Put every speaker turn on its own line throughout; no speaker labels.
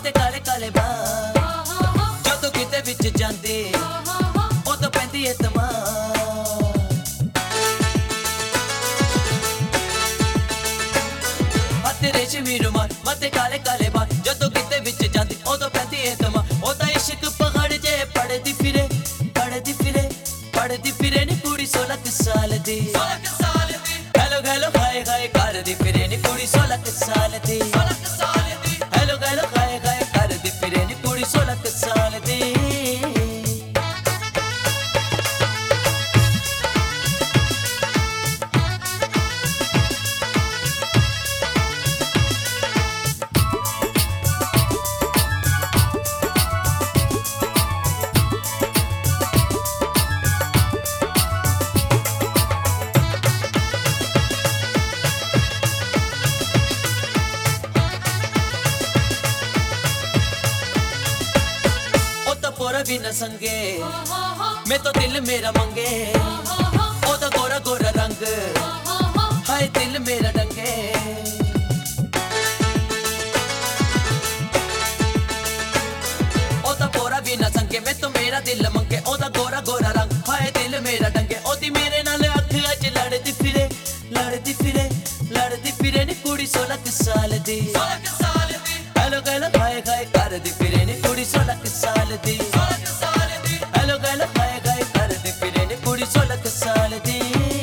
मते काले काले बाल जो तो किते विच जांदे ओ तो पैंदी है तमाम हत्थे रेशमी रुमाल मते काले काले बाल जो तो किते विच जांदे ओ तो पैंदी है तमाम ओ ता इश्क पहाड़ जे पड़दी फिरे नी कुड़ी 16 साल दी हेलो हेलो हाय हाय करदी फिरे नी कुड़ी 16 साल दी हेलो हेलो हाय हाय करदी फिरे नी कुड़ी 16 साल दी पोरा भी न संगे मैं तो दिल मेरा मंगे ओ तो गोरा गोरा रंग हाय दिल मेरा डंगे ओ तो पोरा भी न संगे मैं तो मेरा दिल मंगे ओ तो गोरा गोरा रंग हाय दिल मेरा डंगे ओ दी मेरे नाल अख अज लड़दी फिरे नी कुड़ी 16 साल दी हेलो हेलो हाय हाय करदी फिरे नी कुड़ी 16 साल दी हेलो हेलो हाय हाय करदी फिरे नी कुड़ी 16 साल दी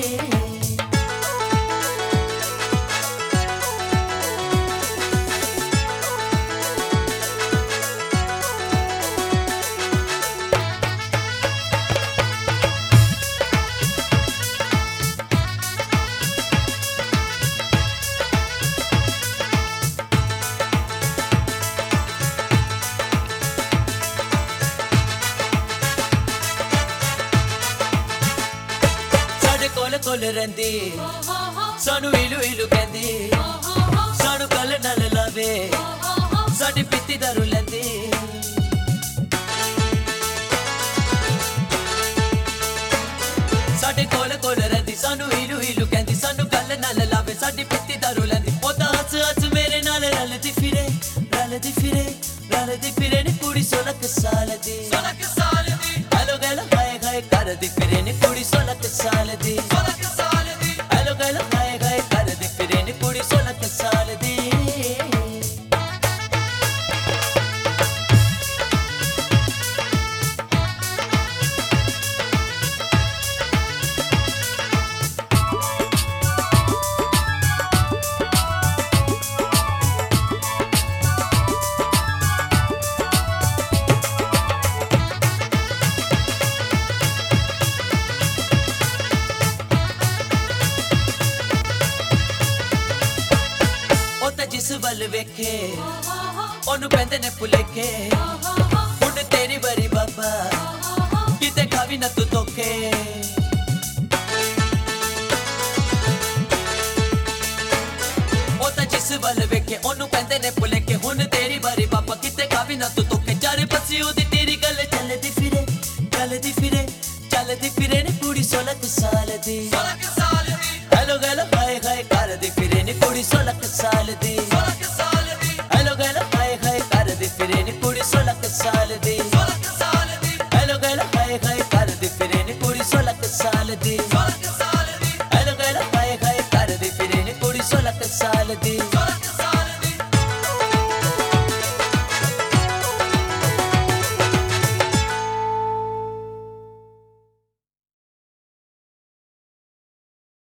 कोल रहिंदी सानू इलू इलू कहंदी सानू कल नाल लावे साडी पीती दारू लैंदी साडे कोल रहिंदी सानू इलू इलू कहंदी सानू कल नाल लावे साडी पीती दारू लैंदी ओ तां हस हस मेरे नाल रलदी फिरे नी कुड़ी 16 साल दी हेलो हेलो हाय हाय करदी फिरे नी कुड़ी 16 साल दी हेलो हेलो हाय हाय करदी फिरे नी कुड़ी 16 साल दी जिस वल वेखे ओनू कहंदे ने भुलेखे हुण तेरी बारी बाबा किते खावी ना तू धोखे ओ तां जिस वल वेखे ओनू कहंदे ने भुलेखे हुण तेरी बारी बाबा किते खावी ना तू धोखे चारे पासे ओदी तेरी गल चलदी फिरे नी कुड़ी 16 साल दी हेलो हेलो हाय हाय करदी फिरे नी कुड़ी 16 साल दी हेलो हेलो हाय हाय करदी फिरे नी कुड़ी 16 साल दी हेलो हेलो हाय हाय करदी फिरे नी कुड़ी 16 साल दी हेलो हेलो हाय हाय करदी फिरे नी कुड़ी 16 साल दी